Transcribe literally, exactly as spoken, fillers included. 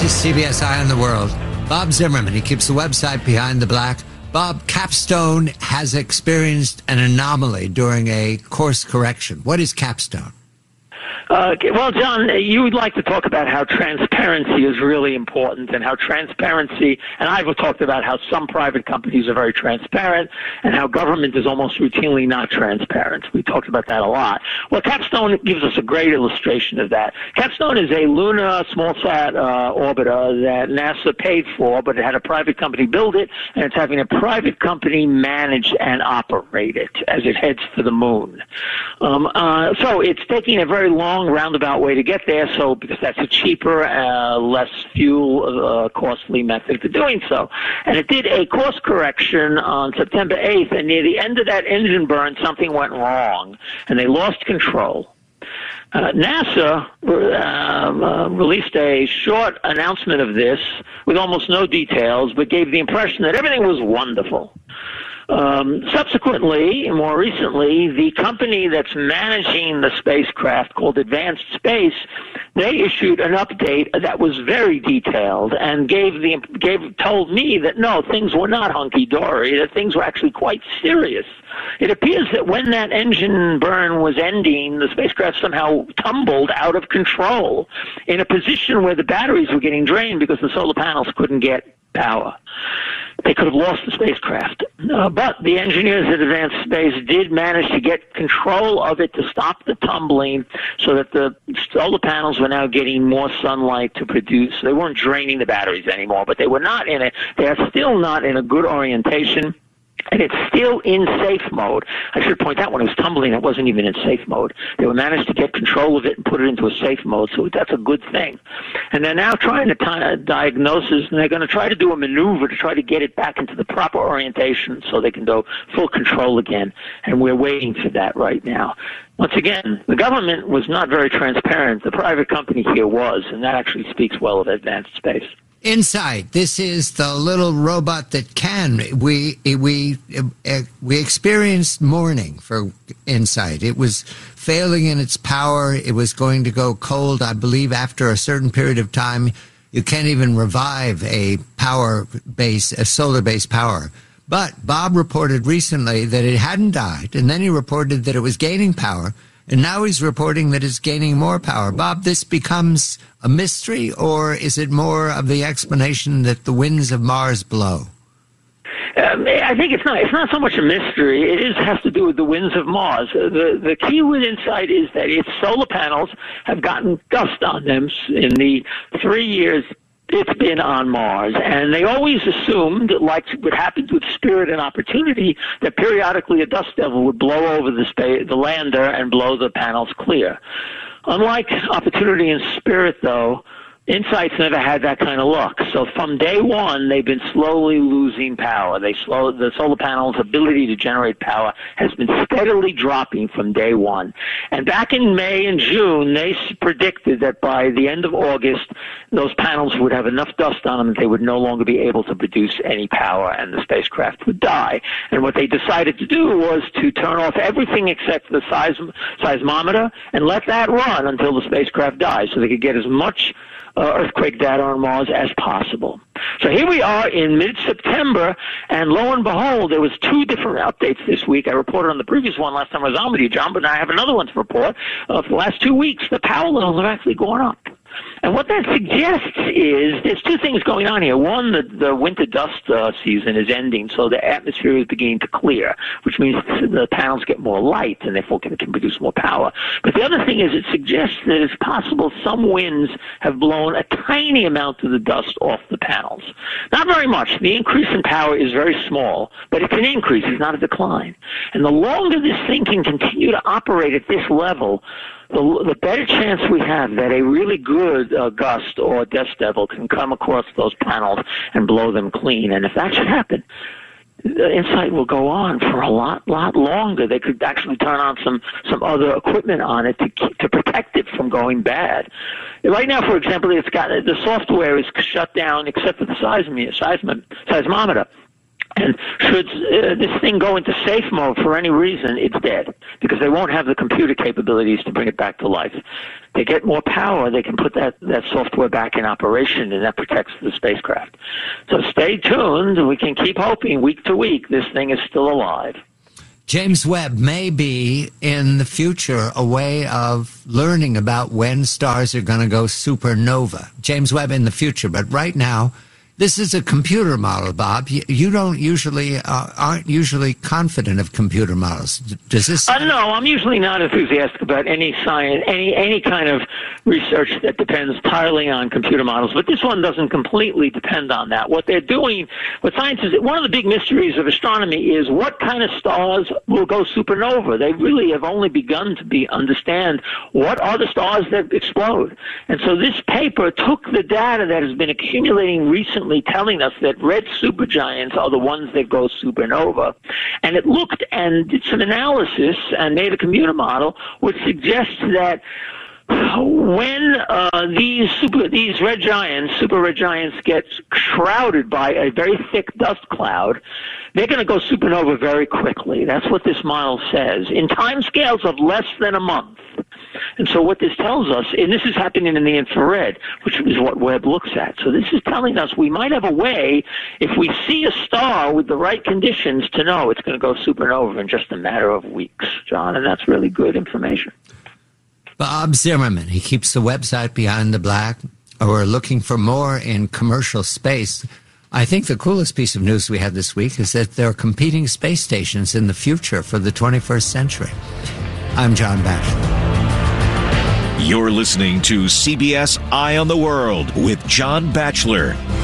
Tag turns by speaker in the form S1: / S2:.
S1: to C B S Eye on the World. Bob Zimmerman, he keeps the website Behind the Black. Bob, Capstone has experienced an anomaly during a course correction. What is Capstone?
S2: Uh, well, John, you would like to talk about how transparency is really important and how transparency, and I've talked about how some private companies are very transparent and how government is almost routinely not transparent. We talked about that a lot. Well, Capstone gives us a great illustration of that. Capstone is a lunar small-sat uh, orbiter that NASA paid for, but it had a private company build it, and it's having a private company manage and operate it as it heads for the moon. Um, uh, so it's taking a very long roundabout way to get there, so because that's a cheaper, uh, less fuel uh, costly method for doing so. And it did a course correction on September eighth, and near the end of that engine burn, something went wrong, and they lost control. Uh, NASA um, uh, released a short announcement of this with almost no details, but gave the impression that everything was wonderful. Um, subsequently, more recently, the company that's managing the spacecraft, called Advanced Space, they issued an update that was very detailed and gave the gave told me that no, things were not hunky-dory, that things were actually quite serious. It appears that when that engine burn was ending, the spacecraft somehow tumbled out of control in a position where the batteries were getting drained because the solar panels couldn't get power. They could have lost the spacecraft. Uh, but the engineers at Advanced Space did manage to get control of it to stop the tumbling so that the solar panels were now getting more sunlight to produce. They weren't draining the batteries anymore, but they were not in a, they are still not in a good orientation. And it's still in safe mode. I should point out when it was tumbling, it wasn't even in safe mode. They were managed to get control of it and put it into a safe mode, so that's a good thing. And they're now trying to t- diagnose it, and they're going to try to do a maneuver to try to get it back into the proper orientation so they can go full control again. And we're waiting for that right now. Once again, the government was not very transparent. The private company here was, and that actually speaks well of Advanced Space.
S1: Insight. This is the little robot that can. We we uh, we experienced mourning for Insight. It was failing in its power. It was going to go cold. I believe after a certain period of time, you can't even revive a power base, a solar based power. But Bob reported recently that it hadn't died, and then he reported that it was gaining power. And now he's reporting that it's gaining more power. Bob, this becomes a mystery, or is it more of the explanation that the winds of Mars blow?
S2: Um, I think it's not. It's not so much a mystery. It is has to do with the winds of Mars. The the key with Insight is that its solar panels have gotten dust on them in the three years it's been on Mars, and they always assumed, like what happened with Spirit and Opportunity, that periodically a dust devil would blow over the space, the lander and blow the panels clear. Unlike Opportunity and Spirit, though, Insight's never had that kind of luck. So from day one, they've been slowly losing power. They slow the solar panels' ability to generate power has been steadily dropping from day one. And back in May and June, they predicted that by the end of August, those panels would have enough dust on them that they would no longer be able to produce any power, and the spacecraft would die. And what they decided to do was to turn off everything except the seism- seismometer and let that run until the spacecraft dies, so they could get as much Uh, earthquake data on Mars as possible. So here we are in mid-September, and lo and behold, there was two different updates this week. I reported on the previous one last time I was on with you, John, but now I have another one to report. Uh, for the last two weeks, the power levels have actually gone up. And what that suggests is there's two things going on here. One, the, the winter dust uh, season is ending, so the atmosphere is beginning to clear, which means the panels get more light and therefore can, can produce more power. But the other thing is it suggests that it's possible some winds have blown a tiny amount of the dust off the panels. Not very much. The increase in power is very small, but it's an increase. It's not a decline. And the longer this thing can continue to operate at this level, the, the better chance we have that a really good uh, gust or dust devil can come across those panels and blow them clean. And if that should happen, the Insight will go on for a lot, lot longer. They could actually turn on some, some other equipment on it to keep, to protect it from going bad. Right now, for example, it's got the software is shut down except for the seism, seism, seismometer. And should uh, this thing go into safe mode for any reason, it's dead, because they won't have the computer capabilities to bring it back to life. They get more power, they can put that, that software back in operation, and that protects the spacecraft. So stay tuned. We can keep hoping week to week this thing is still alive.
S1: James Webb may be, in the future, a way of learning about when stars are going to go supernova. James Webb in the future, but right now, this is a computer model, Bob. You, you don't usually, uh, aren't usually confident of computer models. Does this?
S2: Uh, no, I'm usually not enthusiastic about any science, any any kind of research that depends entirely on computer models. But this one doesn't completely depend on that. What they're doing, what science is, one of the big mysteries of astronomy is what kind of stars will go supernova. They really have only begun to be understand what are the stars that explode. And so this paper took the data that has been accumulating recently, telling us that red supergiants are the ones that go supernova. And it looked and did some analysis and made a computer model which suggests that when uh, these super, these red giants, super red giants, get shrouded by a very thick dust cloud, they're going to go supernova very quickly. That's what this model says, in timescales of less than a month. And so what this tells us, and this is happening in the infrared, which is what Webb looks at. So this is telling us we might have a way, if we see a star with the right conditions, to know it's going to go supernova in just a matter of weeks, John, and that's really good information.
S1: Bob Zimmerman, he keeps the website Behind the Black. We're looking for more in commercial space. I think the coolest piece of news we had this week is that there are competing space stations in the future for the twenty-first century. I'm John Batchelor.
S3: You're listening to C B S Eye on the World with John Batchelor.